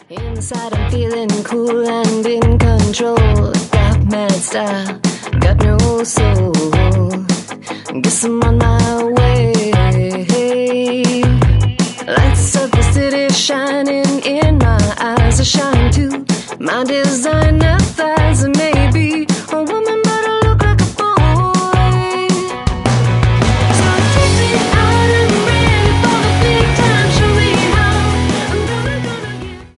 Inside I'm feeling cool and in control. Got mad style, got no soul. Guess I'm on my way. Lights of the city shining in my eyes are shining too. My design